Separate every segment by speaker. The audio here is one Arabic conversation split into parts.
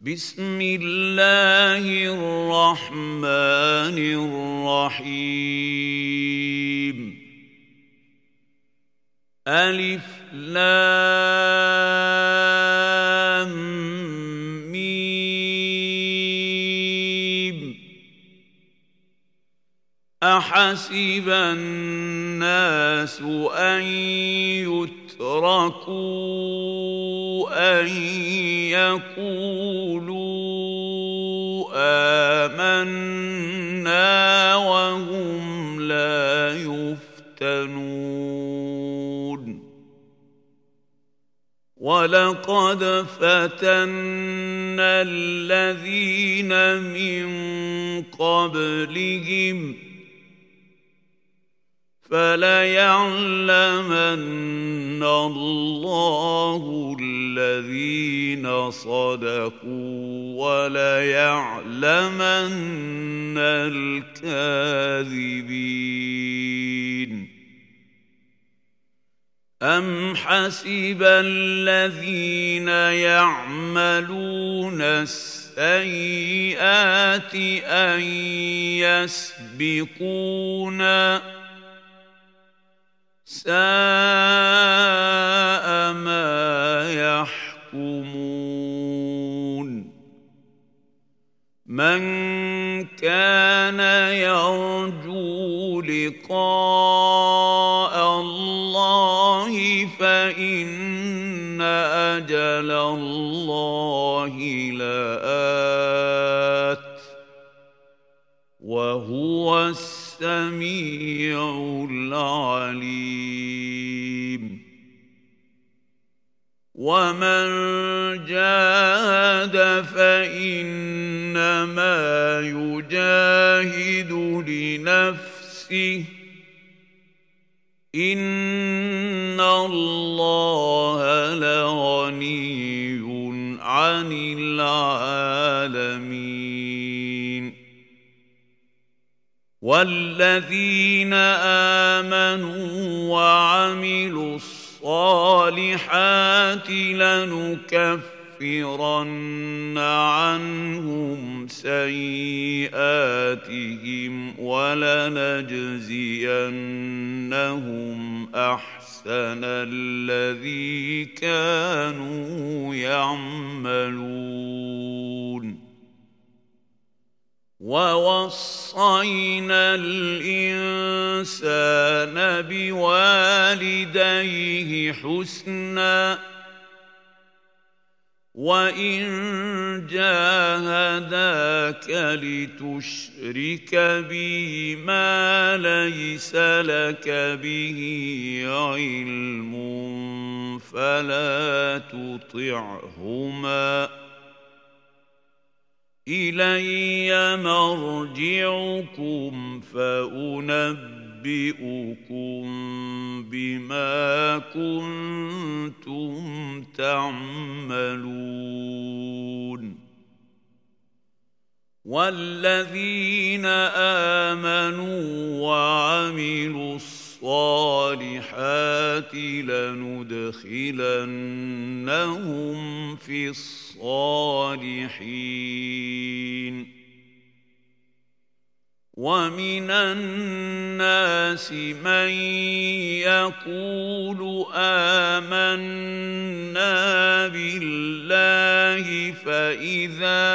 Speaker 1: بسم الله الرحمن الرحيم ألف لام ميم أحسب الناس أن يتركوا أن يقولوا آمنا وهم لا يفتنون ولقد فتنا الذين من قبلهم فليعلمن الله الذين صدقوا وليعلمن الكاذبين أم حسب الذين يعملون السيئات أن يسبقونا ساء ما يحكمون من كان يرجو لقاء الله فإن أجل الله لآت وهو السميع العليم ومن جاهد فإنما يجاهد لنفسه إن الله لغني عن العالمين والذين آمنوا وعملوا الصالحات لنكفرن عنهم سيئاتهم ولنجزينهم أحسن الذي كانوا يعملون ووصينا الإنسان بوالديه حسنا وإن جاهداك لتشرك بي ما ليس لك به علم فلا تطعهما إلي مرجعكم فأنبئكم بما كنتم تعملون والذين آمنوا وعملوا الصالحات لندخلنهم في الصالحين ومن الناس من يقول آمنا بالله فإذا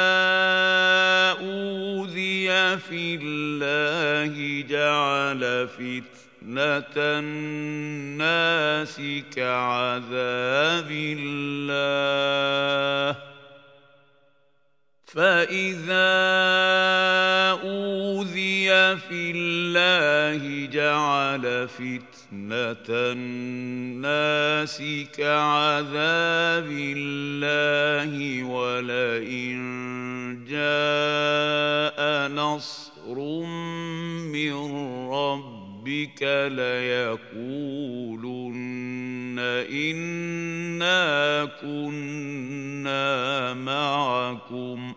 Speaker 1: أوذي في الله جعل فتنة الناس كعذاب الله فإذا أوذي في الله جعل فتنة الناس كعذاب الله ولئن جاء نصر من ربك ليقولن إنا كنا معكم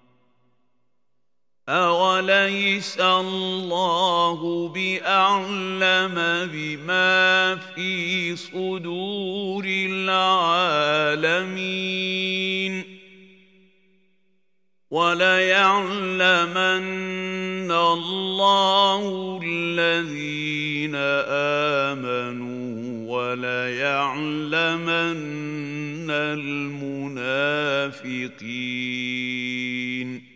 Speaker 1: أوليس الله بأعلم بما في صدور العالمين وَلَيَعْلَمَنَّ اللَّهُ الَّذِينَ آمَنُوا وَلَيَعْلَمَنَّ الْمُنَافِقِينَ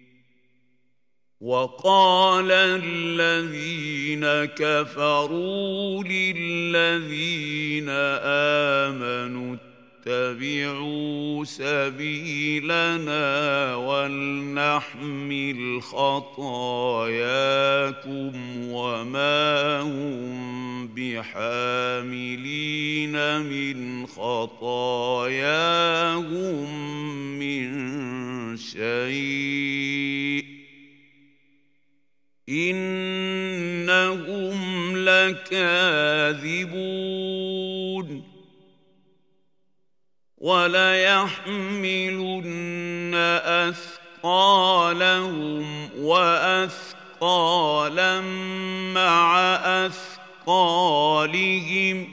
Speaker 1: وَقَالَ الَّذِينَ كَفَرُوا لِلَّذِينَ آمَنُوا اتَّبِعُوا سَبِيلَنَا وَلْنَحْمِلْ خَطَايَاكُمْ وَمَا هُمْ بِحَامِلِينَ مِنْ خَطَايَاهُمْ مِنْ شَيْءٍ إِنَّهُمْ لَكَاذِبُونَ وَلَيَحْمِلُنَّ أَثْقَالَهُمْ وَأَثْقَالًا مَّعَ أَثْقَالِهِمْ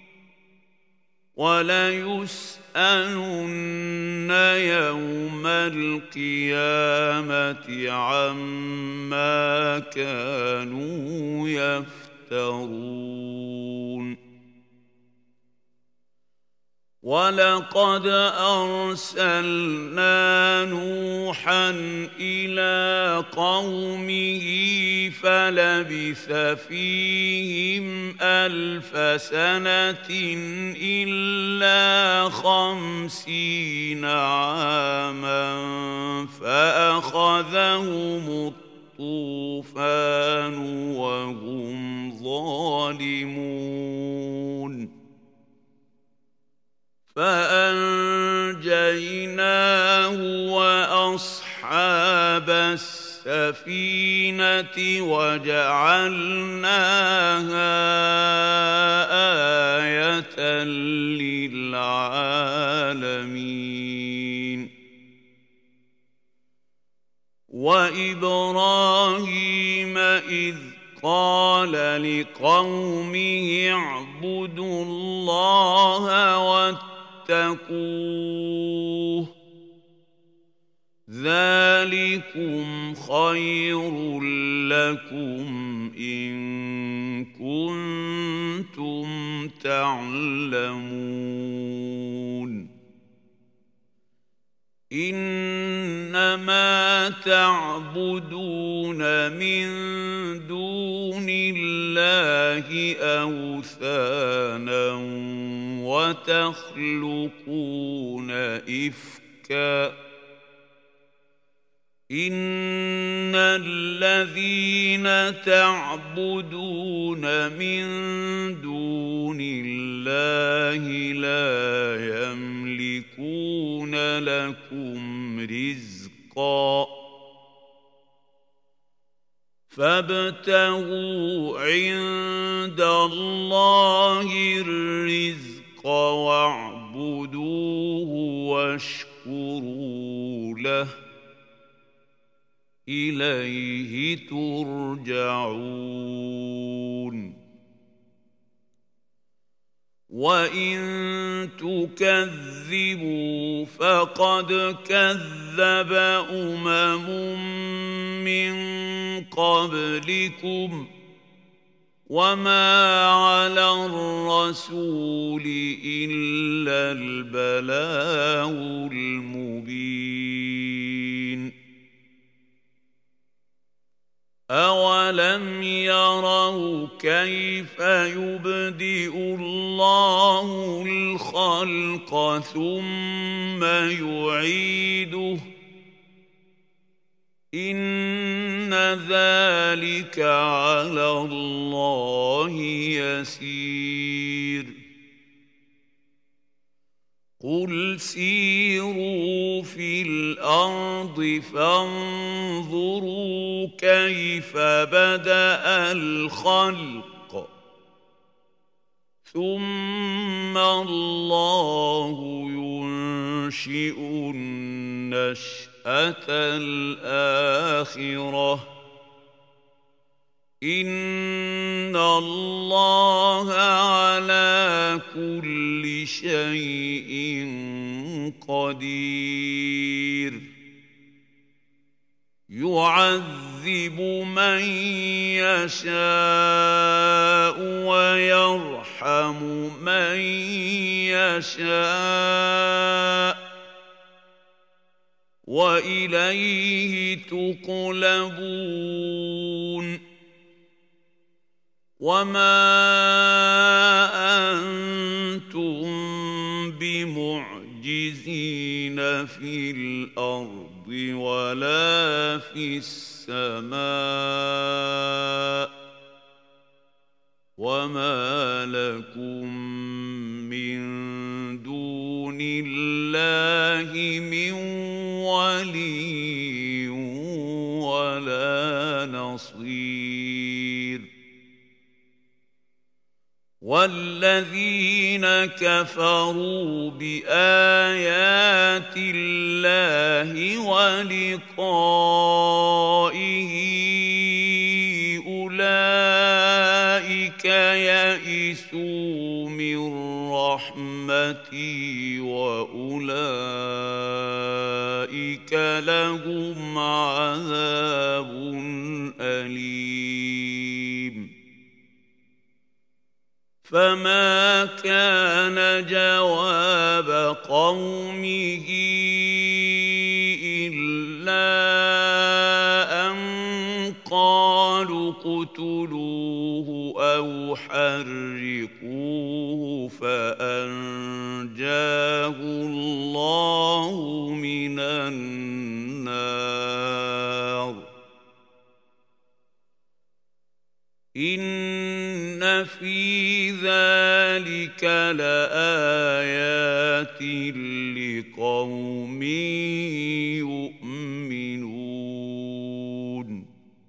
Speaker 1: وَلَيُسْأَلُنَّ يَوْمَ الْقِيَامَةِ عَمَّا كَانُوا يَفْتَرُونَ وَلَقَدْ أَرْسَلْنَا نُوحًا إِلَىٰ قَوْمِهِ فَلَبِثَ فِيهِمْ 1000 سَنَةٍ إِلَّا 50 عَامًا فَأَخَذَهُمُ الطُّوفَانُ وَهُمْ ظَالِمُونَ فَأَنجَيْنَاهُ وَأَصْحَابَ السَّفِينَةِ وَجَعَلْنَاهَا آيَةً لِّلْعَالَمِينَ وَإِبْرَاهِيمَ إِذْ قَالَ لِقَوْمِهِ اعْبُدُوا اللَّهَ وَاتَّقُوهُ ذَلِكُمْ خَيْرٌ لَّكُمْ إِن كُنتُمْ تَعْلَمُونَ إِنَّمَا تَعْبُدُونَ مِن دُونِ اللَّهِ أَوْثَانًا وَتَخْلُقُونَ إِفْكًا إِنَّ الَّذِينَ تَعْبُدُونَ مِن دُونِ اللَّهِ لَا يَمْلِكُونَ لَكُمْ رِزْقًا فَابْتَغُوا عِندَ اللَّهِ الرِّزْقَ وَاعْبُدُوهُ وَاشْكُرُوا لَهُ إِلَيْهِ تُرْجَعُونَ وَإِن تُكَذِّبُوا فَقَدْ كَذَّبَ مِن قَبْلِكُمْ وَمَا عَلَى الرَّسُولِ إِلَّا الْبَلَاغُ الْمُبِينُ أَوَلَمْ يَرَوْا كَيْفَ يُبْدِئُ اللَّهُ الْخَلْقَ ثُمَّ يُعِيدُهُ إِنَّ ذَلِكَ عَلَى اللَّهِ يَسِيرٌ قُلْ سِيرُوا فِي الْأَرْضِ فَانظُرُوا كَيْفَ بَدَأَ الْخَلْقَ ثُمَّ اللَّهُ يُنشِئُ النَّشْأَةَ الْآخِرَةَ إِنَّ اللَّهَ عَلَى كُلِّ شَيْءٍ قَدِيرٌ يعذب من يشاء ويرحم من يشاء وإليه تقلبون وما أنتم بمعجزين في الأرض ولا في السماء وما لكم من دون الله من ولي ولا نصير والذين كفروا بآيات الله ولقائه أولئك يئسوا من رحمتي وأولئك لهم عذاب أليم فما كان جواب قومه إلا أن قالوا اقتلوه أو حرقوه فأنجاه الله من النار إن في ذلك لآيات لقوم يؤمنون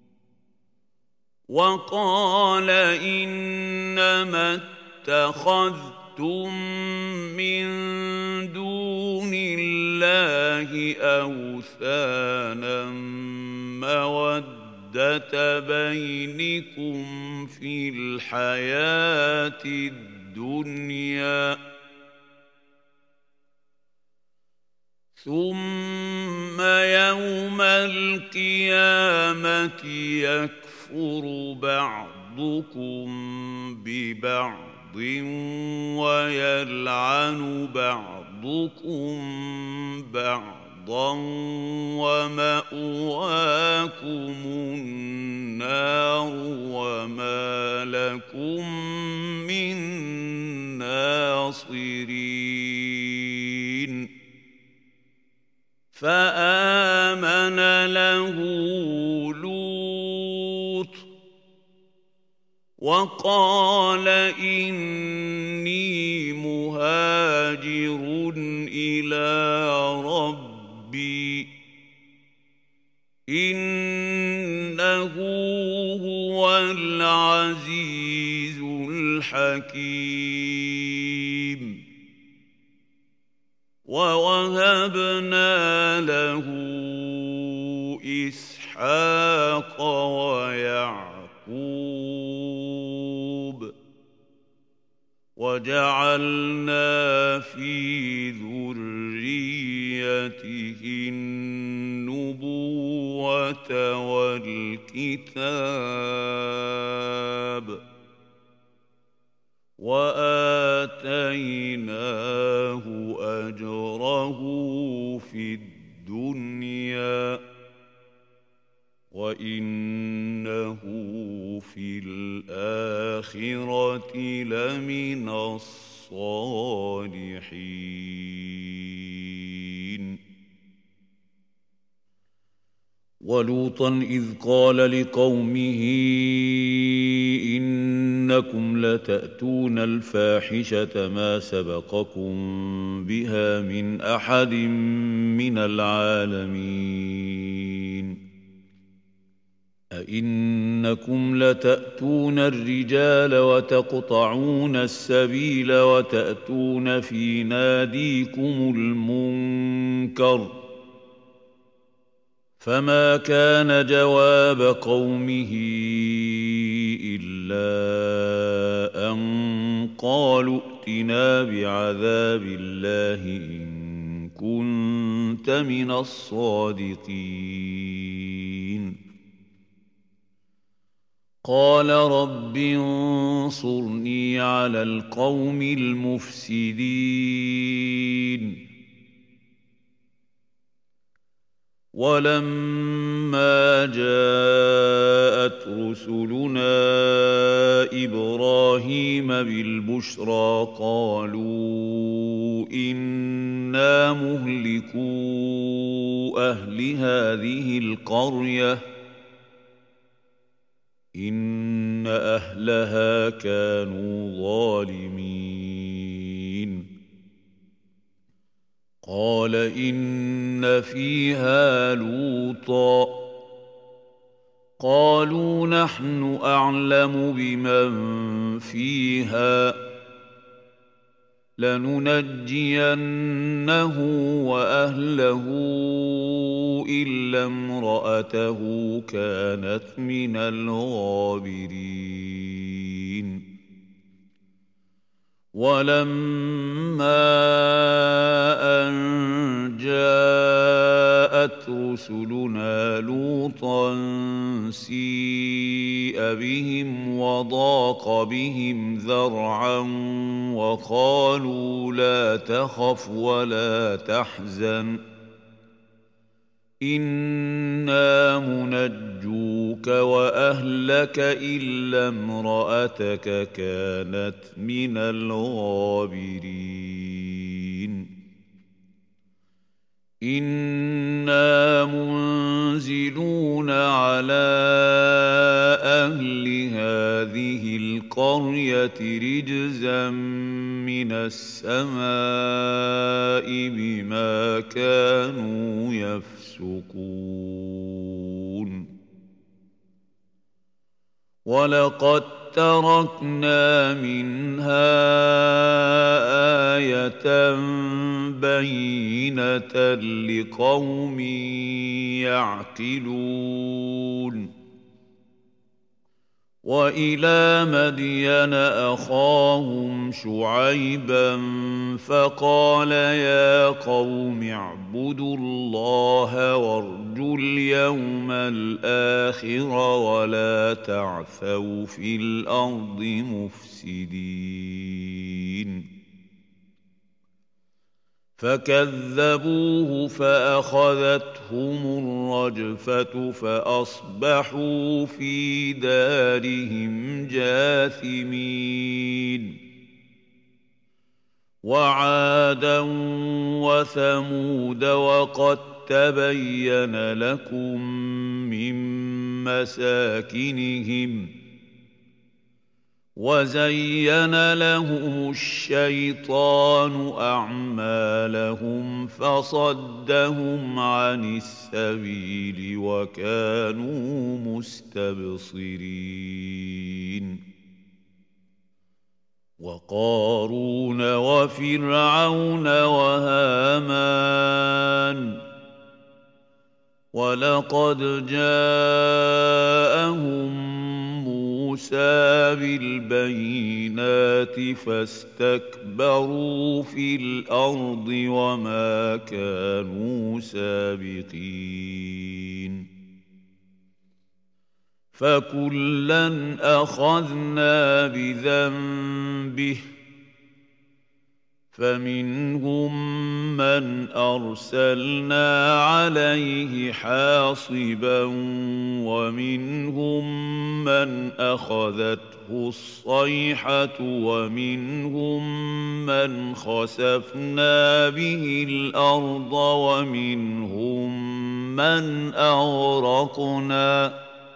Speaker 1: وقال إنما اتخذتم من دون الله أوثانا مودة بينكم في الحياة الدنيا ثم يوم القيامة يكفر بعضكم ببعض ويلعن بعضكم بعضا ومأواكم النار وما لكم من ناصرين فآمن له لوط وقال إني مهاجر إلى ربي إنه هو العزيز الحكيم ووهبنا له إسحاق ويعقوب وجعلنا في ذريته النبوة والكتاب وآتيناه أجره في الدنيا وإنه في الآخرة لمن الصالحين ولوطا إذ قال لقومه إنكم لتأتون الفاحشة ما سبقكم بها من أحد من العالمين أئنكم لتأتون الرجال وتقطعون السبيل وتأتون في ناديكم المنكر فما كان جواب قومه إلا أن قالوا ائتنا بعذاب الله إن كنت من الصادقين قال رب انصرني على القوم المفسدين ولما جاءت رسلنا إبراهيم بالبشرى قالوا إنا مهلكو أهل هذه القرية إن أهلها كانوا ظالمين قال إن فيها لوطا قالوا نحن أعلم بمن فيها لننجينه وأهله إلا امرأته كانت من الغابرين ولما أن جاءت رسلنا لوطا سيء بهم وضاق بهم ذرعا وقالوا لا تخف ولا تحزن إنا منجوك وأهلك إلا امرأتك كانت من الغابرين إنا منزلون على أهل هذه القرية رجزا من السماء بما كانوا يفسقون ولقد تركنا منها آية بينة لقوم يعقلون وإلى مدين أخاهم شعيبا فقال يا قوم اعبدوا الله وارجوا اليوم الآخر ولا تعثوا في الأرض مفسدين فكذبوه فأخذتهم الرجفة فأصبحوا في دارهم جاثمين وعادا وثمود وقد تبين لكم من مساكنهم وزين لهم الشيطان أعمالهم فصدهم عن السبيل وكانوا مستبصرين وقارون وفرعون وهامان ولقد جاءهم موسى بالبينات فاستكبروا في الأرض وما كانوا سابقين فكلا أخذنا بذنبه فمنهم من أرسلنا عليه حاصبا ومنهم من أخذته الصيحة ومنهم من خسفنا به الأرض ومنهم من أغرقنا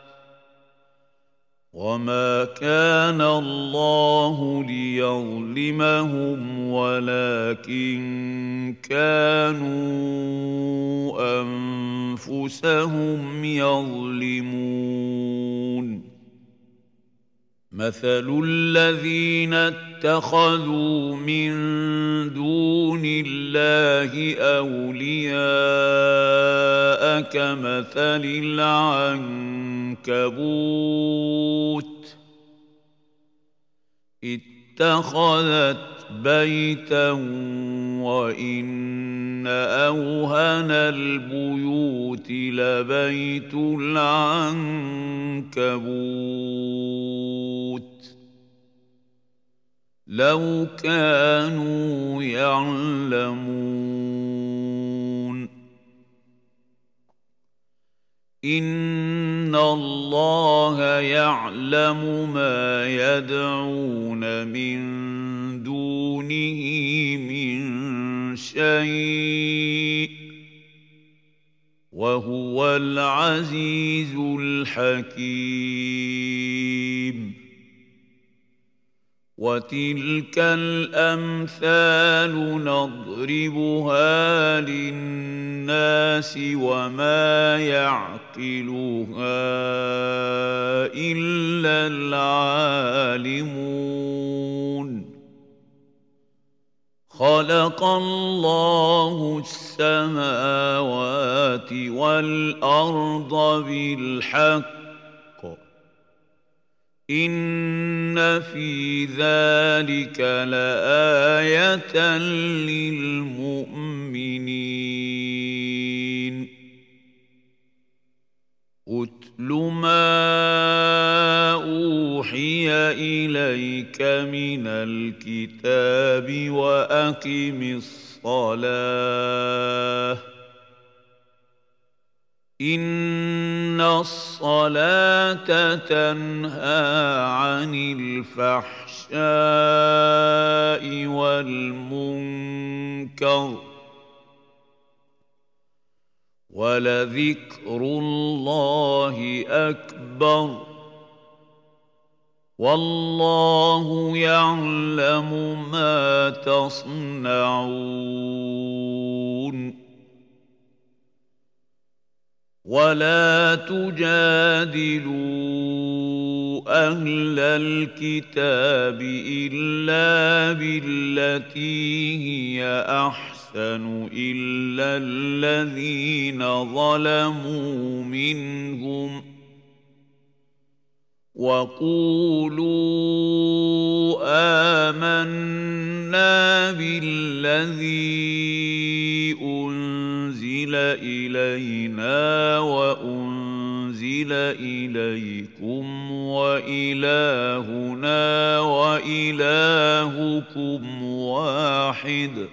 Speaker 1: وما كان الله ليظلمهم ولكن كانوا أنفسهم يظلمون مثل الذين اتخذوا من دون الله أولياء كمثل العنكبوت اتخذت بيتا وإن إن أوهن البيوت لبيت العنكبوت لو كانوا يعلمون إن الله يعلم ما يدعون من دونه من شيء وهو العزيز الحكيم وتلك الأمثال نضربها للناس وما يعقلها إلا العالمون خلق الله السماوات والأرض بالحق إن في ذلك لآية للمؤمنين أتل ما أوحي إليك من الكتاب وأقم الصلاة إن الصلاة تنهى عن الفحشاء والمنكر ولذكر الله أكبر والله يعلم ما تصنعون ولا تجادلوا أهل الكتاب إلا بالتي هي أحسن إلا الذين ظلموا منهم وقولوا آمنا بالذي أنزل إلينا وأنزل إليكم وإلهنا وإلهكم واحد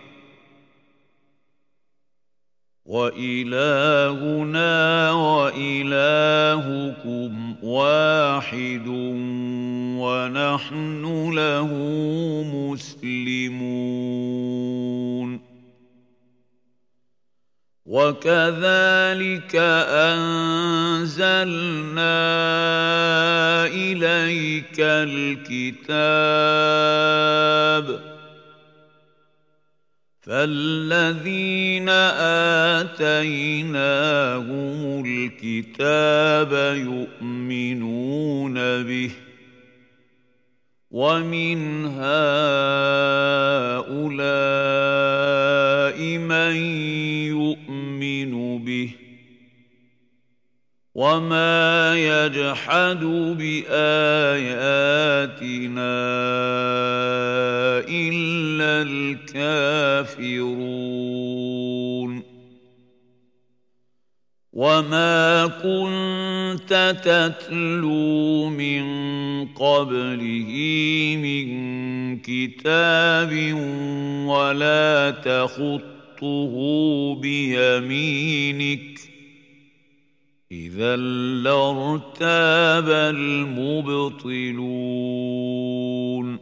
Speaker 1: ونحن له مسلمون وكذلك أنزلنا إليك الكتاب فالذين آتيناهم الكتاب يؤمنون به ومن هؤلاء من يؤمن به وما يجحد بآياتنا إلا الكافرون وما كنت تتلو من قبله من كتاب ولا تخطه بيمينك إذا لارتاب المبطلون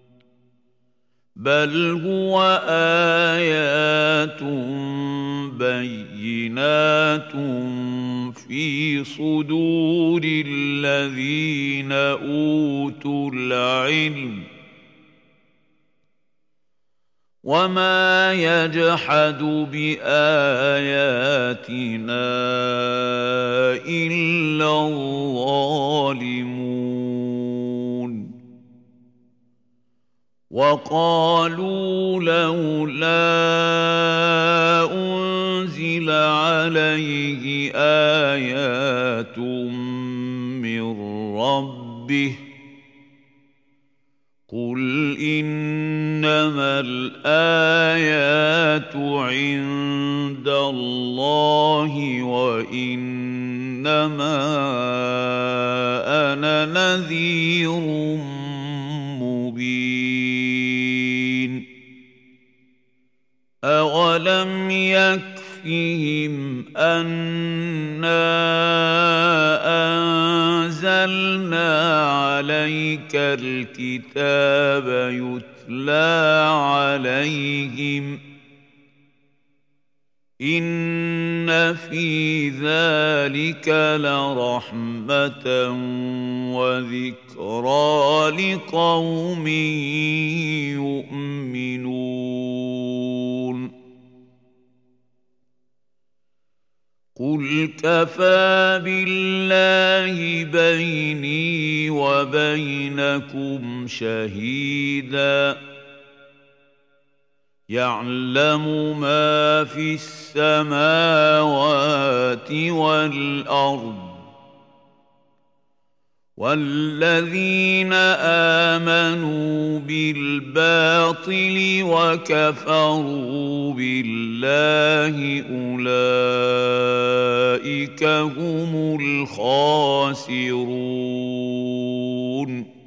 Speaker 1: بل هو آيات بينات في صدور الذين أوتوا العلم وما يجحد بآياتنا إلا الظالمون وقالوا لولا أنزل عليه آيات من ربه قل إنما الآيات عند الله وإنما أنا نذير مبين أولم يكفهم أنا أنزلنا عليك الكتاب يتلى عليهم إن في ذلك لرحمة وذكرى لقوم يؤمنون قل كفى بالله بيني وبينكم شهيدا يعلم ما في السماوات والأرض والذين آمنوا بالباطل وكفروا بالله أولئك هم الخاسرون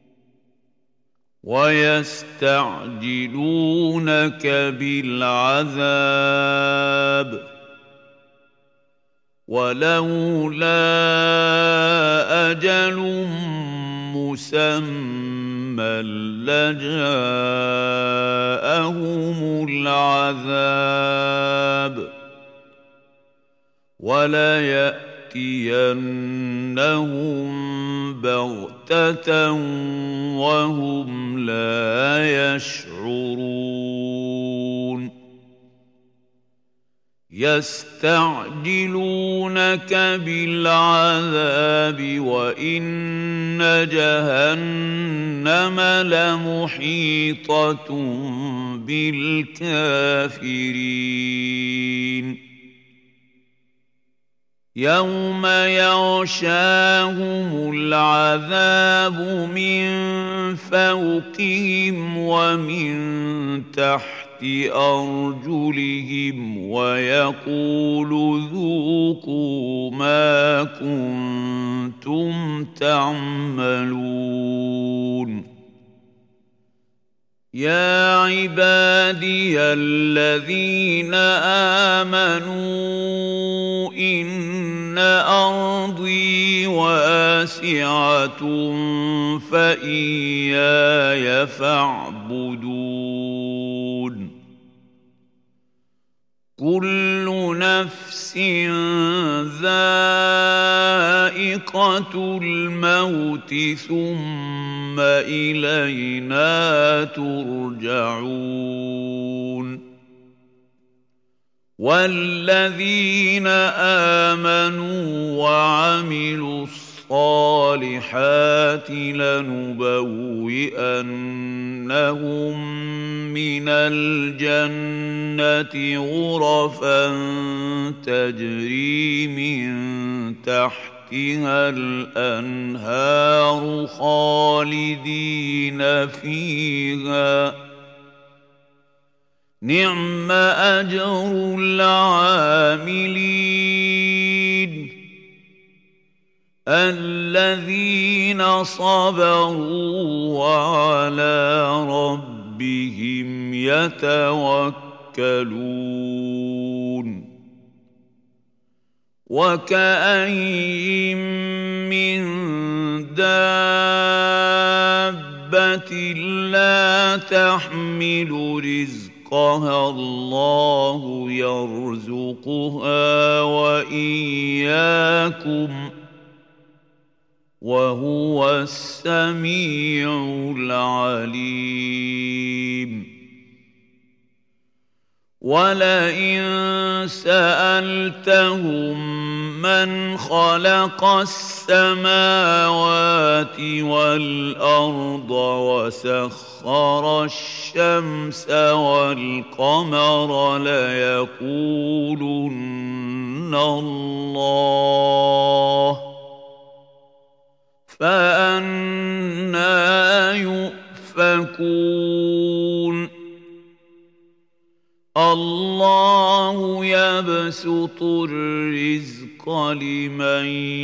Speaker 1: ويستعجلونك بالعذاب ولولا أجل مسمى لجاءهم العذاب وليأتينهم بغتة وهم لا يشعرون يستعجلونك بالعذاب وإن جهنم لمحيطة بالكافرين يوم يغشاهم العذاب من فوقهم ومن تحت أرجلهم ويقول ذوقوا ما كنتم تعملون يا عبادي الذين آمنوا إن أرضي واسعة فإياي فاعبدون كل نفس ذائقة الموت ثم إلينا ترجعون والذين آمنوا وعملوا الصالحات لنبوئنهم من الجنة غرفا تجري من تحتها الأنهار خالدين فيها نعم أجر العاملين الذين صبروا وعلى ربهم يتوكلون وكأين من دابة لا تحمل رزقها الله يرزقها وإياكم وهو السميع العليم ولئن سألتهم من خلق السماوات والأرض وسخر الشمس والقمر ليقولن الله فأنى يؤفكون يتقون الله يبسط الرزق لمن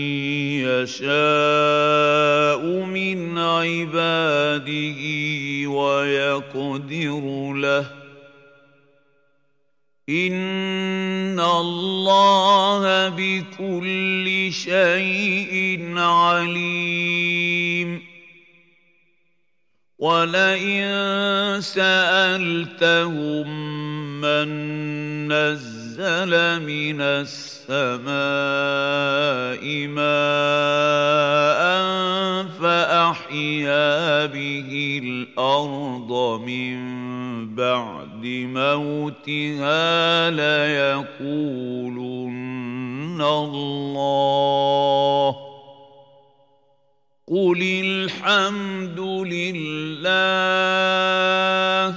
Speaker 1: يشاء من عباده ويقدر له إن الله بكل شيء عليم ولئن سألتهم من نزل من السماء ماء فأحيا به الأرض من بعد موتها ليقولن الله قل الحمد لله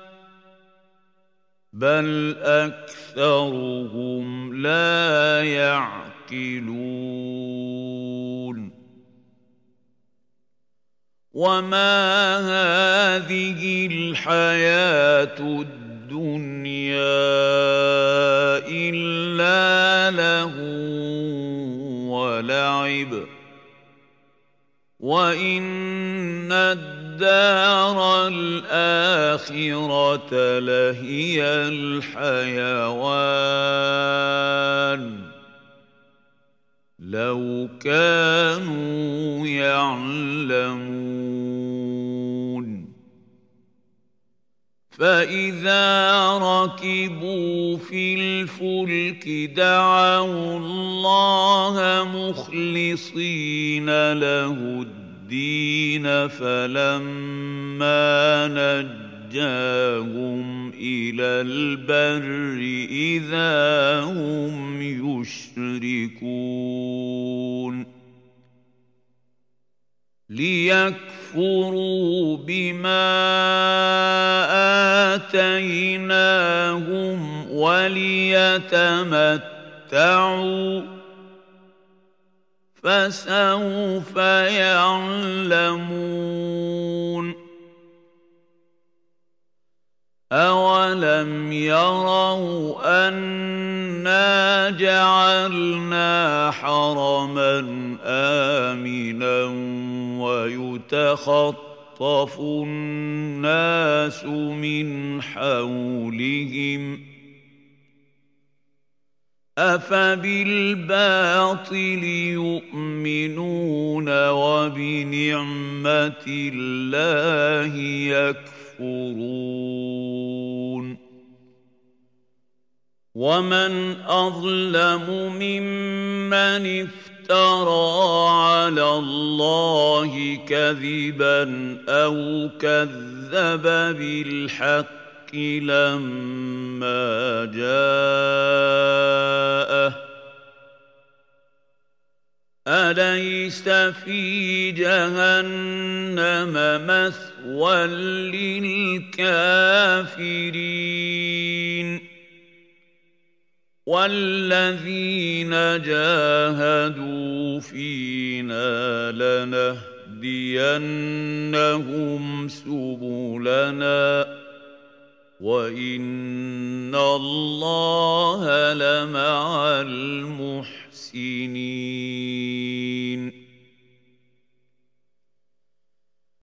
Speaker 1: بل أكثرهم لا يعقلون وما هذه الحياة الدنيا إلا لهو ولعب وإن الدار الآخرة لهي الحيوان لو كانوا يعلمون فإذا ركبوا في الفلك دعوا الله مخلصين له الدين فلما نجاهم إلى البر إذا هم يشركون ليكفروا بما آتيناهم وليتمتعوا فسوف يعلمون أولم يروا أنا جعلنا حرما آمنا ويتخطف الناس من حولهم أفبالباطل يؤمنون وبنعمة الله يكفرون ومن أظلم ممن افترى على الله كذبا أو كذب بالحق لما جاءه أليس في جهنم مثوى للكافرين والذين جاهدوا فينا لنهدينهم سبلنا وإن الله لمع المحسنين